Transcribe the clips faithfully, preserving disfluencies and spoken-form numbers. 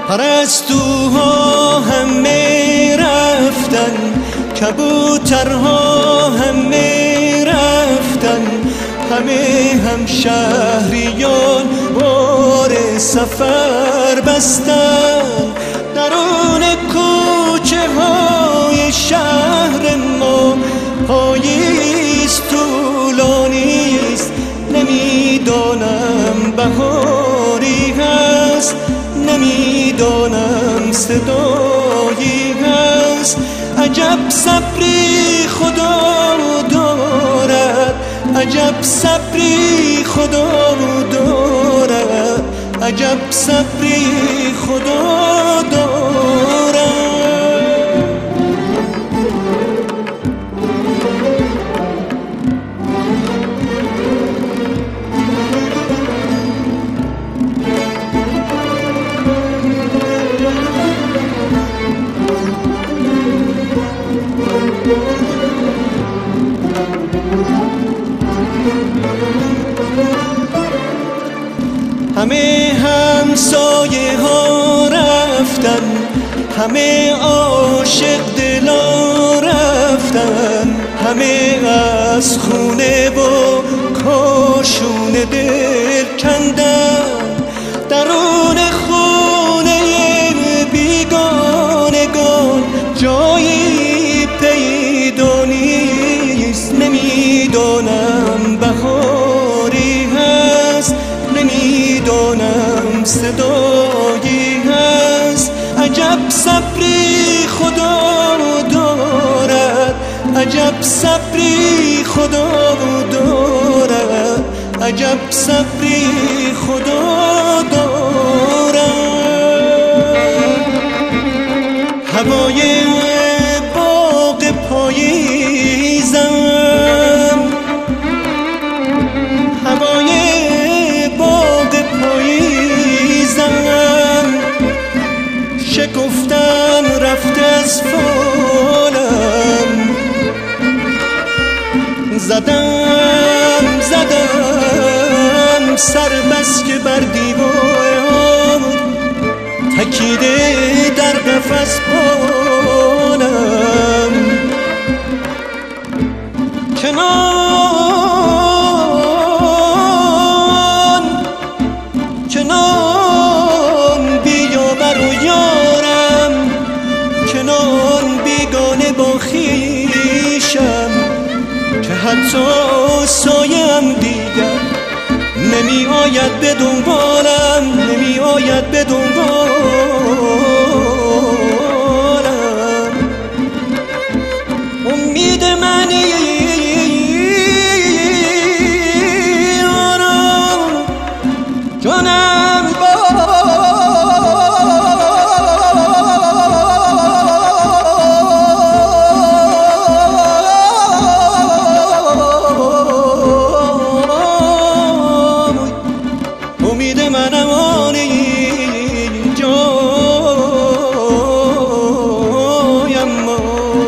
پرستوها همه رفتن، کبوترها همه رفتن، همه هم شهریان بار سفر بستن. درون کوچه های شهر ما پاییز طولانیست، نمیدانم بهاری هست، نمیدانم صدایی هست. عجب صبری خدا دارد، عجب صبری خدا دارد، عجب صبری خدا دارد. همه همسایه ها رفتن، همه عاشق دلا رفتن، همه از خونه و کاشون دل کندن. درون خونه بیگانگان جایی پیدا نیست، نمیدانم بهاری هست، نمیدانم صدایی هست. عجب صبری خدا دارد، عجب صبری خدا دارد، عجب صبری خدا دارد. هوای باغ پاییزم، هوای باغ پاییزم، شکفتن رفت از فالم. زدم زدم سر بس که بر دیوار، تکیده در قفس بالم. کنان کنان بیا برو یارم، کنان بیگانه با خویشم، که حتی سایم دیگر نمی آید به دنبالم، نمی آید به دنبالم. امید منی جانم با امید منم آنی جایم ما.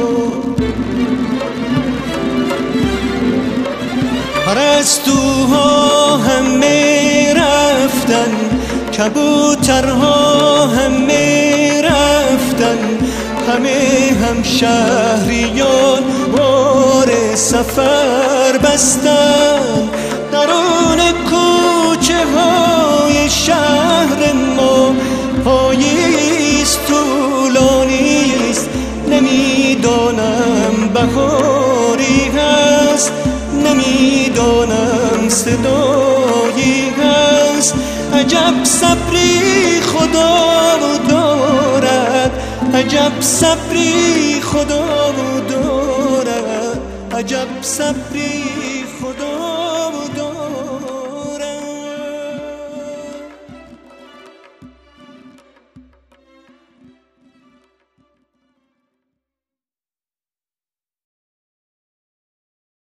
پرستوها همه رفتن، کبوترها همه رفتن، همه هم شهریان بار سفر بستن. درون کوچه های شهر ما پاییز طولانیست، نمیدانم بهاری هست، نمیدانم صدایی هست. عجب صبری خدا دارد، عجب صبری خدا دارد، عجب صبری